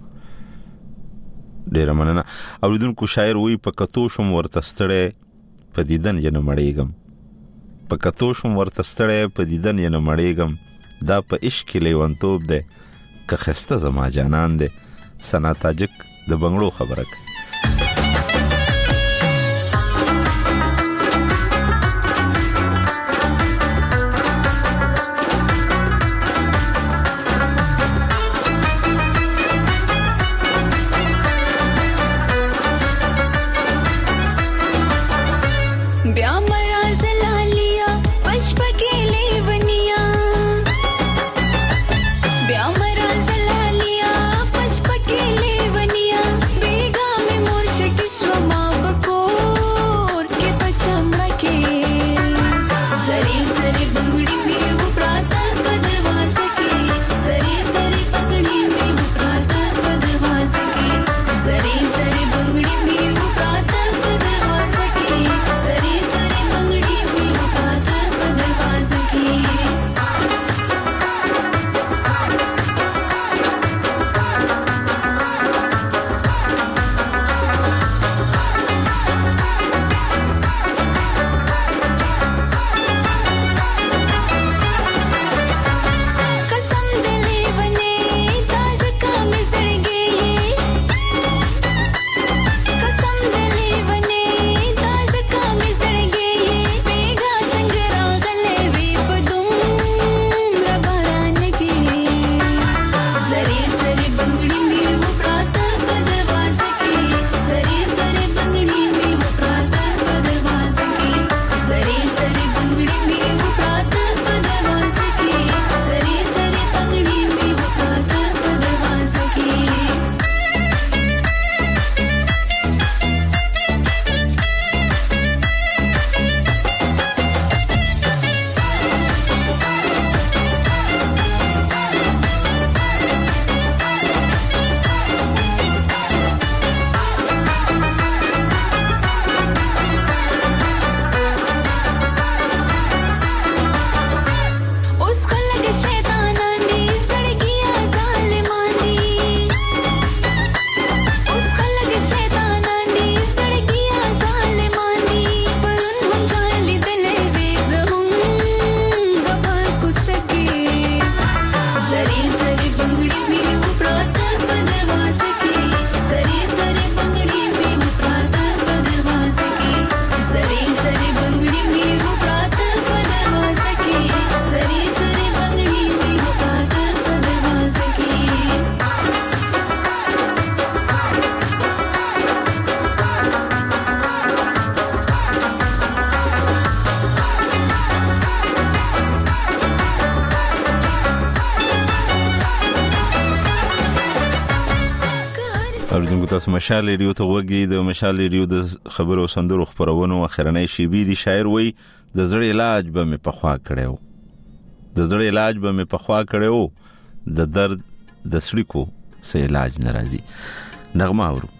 ډیر مننه اوریدونکو شاعر وی په کتو شم ورته ستړې په دیدن ینه مړېګم په کتو شم ورته ستړې په دیدن ینه مړېګم دا په عشق لیوانتوب ده که خسته زما جانان ده سنا تاجک د بنگړو خبره اوریدونکو تاسو مشال ریډیو ته وګورئ. د مشال ریډیو د خبرو سندرو خبرونو اخرنۍ شیبې دي. شاعر وای د زړه علاج به مې پخوا کړو، د زړه علاج به مې پخوا کړو، د درد د سړیکو سه علاج ناراضي. نغمه اورو.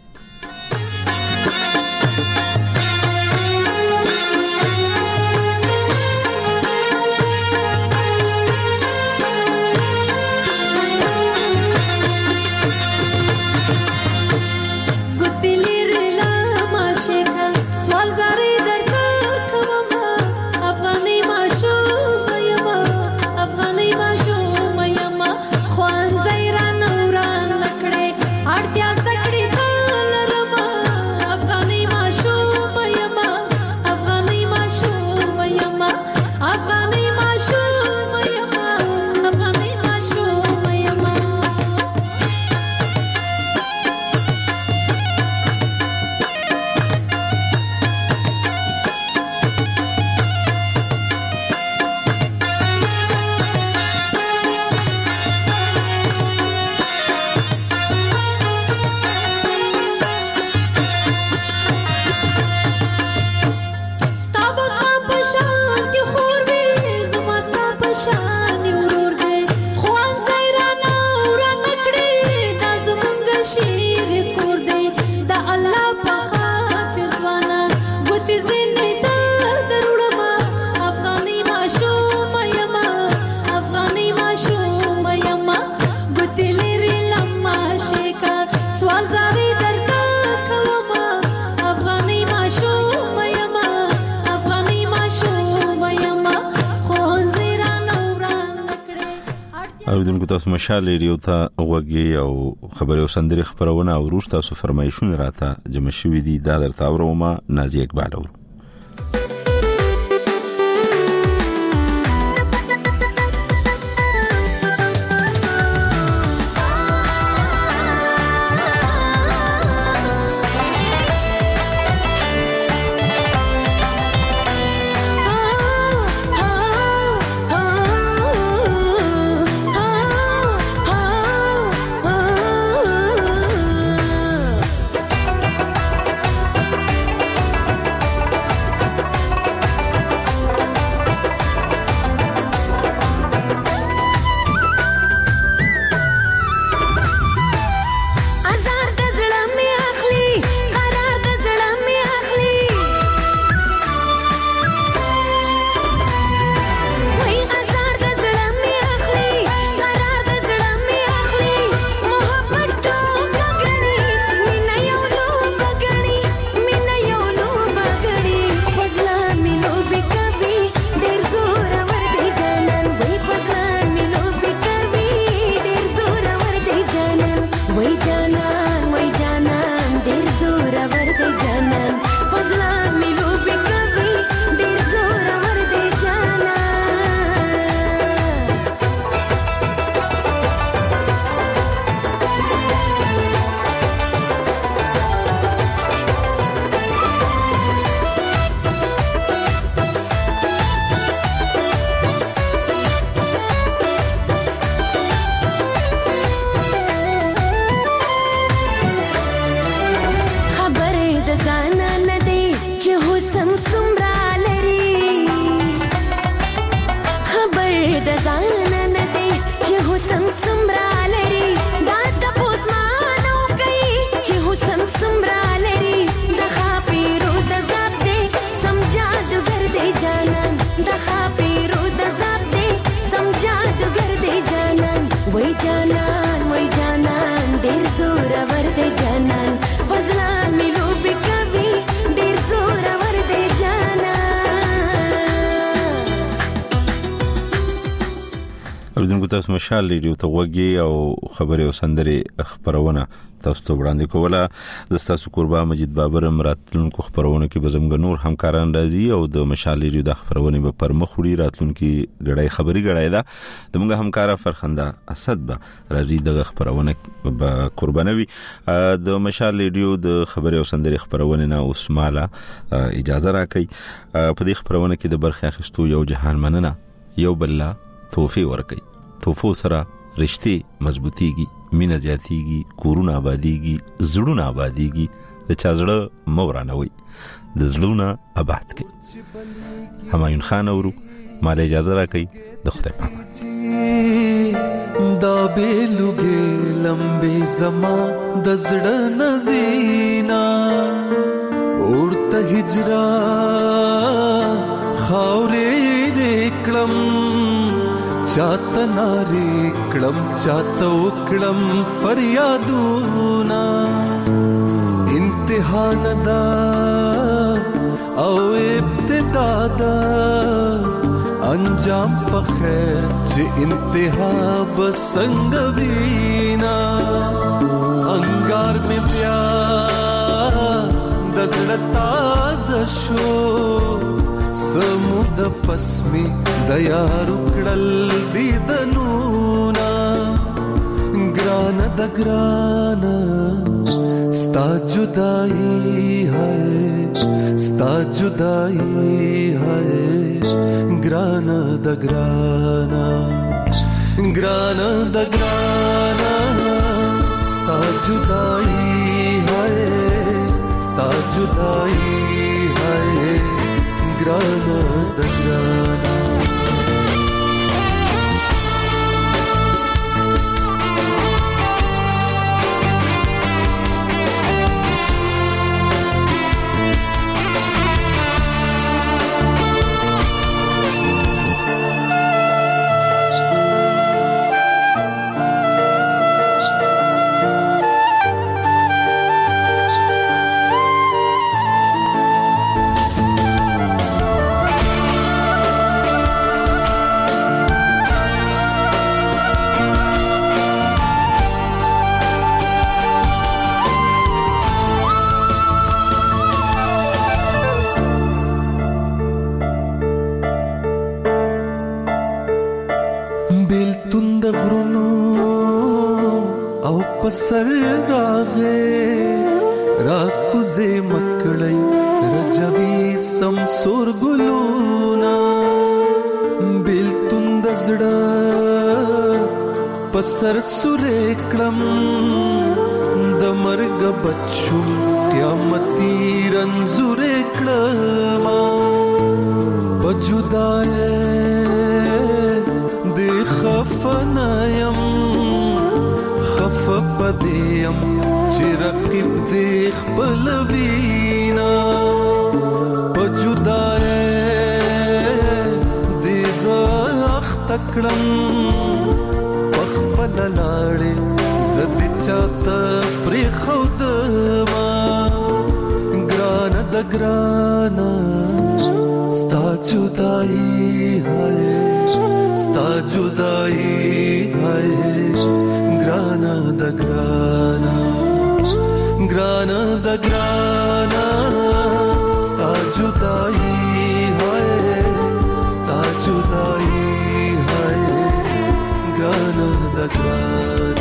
اوریدونکو تاسو مشال ریډیو ته وګورئ او خبري او سندري خبرونه او وروسته تاسو فرمایشونه راته جمع شوې دي. دا درته اورم نازي اقبال اورو. اوریدونکو تاسو مشال ریډیو ته وګورئ او خبري او سندري خبرونه تاسو ته وړاندې کوله. د تاسو قربا مجید بابر مراتلونکو خبرونه کې بزمګ نور همکاران راځي او د مشال ریډیو د خبرونه په پرمخ وړي راتلونکو غړای خبري غړای دا د موږ همکارا فرخنده اسد به راځي د خبرونه په قربانوي. د مشال ریډیو د خبري او سندري خبرونه نه اوسماله اجازه راکړي. په دې خبرونه کې د برخه اخیستو یو جهان مننه یو بل توفی ورکي توفو سره رشتې مضبوطیږي، مینه زیاتیږي، کورونه آبادیږي، زړونه آبادیږي. د چا زړه مورانوي، د زړونه آباد کړي. همایون خان اورو، مال اجازه راکړي. د خدای په امان. دا بیلوګې لمبې زما د زړه نزینا اورته هجرا خاورې ریکړم چاته نارې کړم چاته وکړم فریادونه انتها ندا او ابتدا دا انجام په خیر چې انتها بسنګ وینا انګار می بیا د زړه تازه شو سمود پسمی د یار کړل دیدنونا ګران د ګران ستا جدائی ہے ستا جدائی ہے ګران د ګران ګران د ګران ستا جدائی ہے ستا جدائی ہے ګران د ګران سر راغې راکوزې مکړی رجوي سمسور ګلونا بیلتون د زړه پسر سورې کړم د مرګ بچو قیامتي رنزورې کړم بجدای د خفنایم خفپدیم چې رقیب دې خپل وینا پجدای دې زخ تکړم خپل لاړې زد چاته پرې خود ما ګران د ګران ستا جدائی ہے ستا جدائی ہے ګران د ګران ګران د ګران ستا جدائی ہے ستا جدائی ہے ګران د ګران